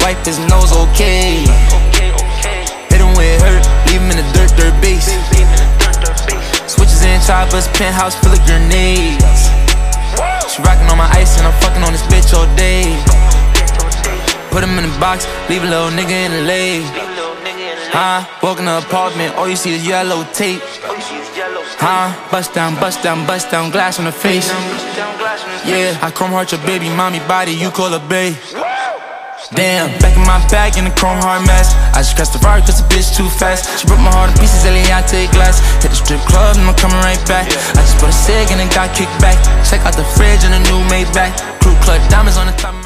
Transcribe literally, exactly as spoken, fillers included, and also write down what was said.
wipe his nose, okay. Hit him where it hurt, leave him in the dirt, dirt base. Switches and choppers, penthouse full of grenades. She rockin' on my ice and I'm fucking on this bitch all day. Put him in the box, leave a little nigga in the leg. Huh? Walk in the apartment, all you see is yellow tape. Huh? Bust down, bust down, bust down, glass on the face. Yeah, I chrome heart your baby mommy body, you call her bae. Damn, back in my bag in a chrome heart mess. I just crashed the Ferrari cause the bitch too fast. She broke my heart in pieces, Eliante glass. Hit the strip club and I'm coming right back. I just bought a cig and it got kicked back. Check out the fridge and a new Maybach. Crew clutch diamonds on the top of my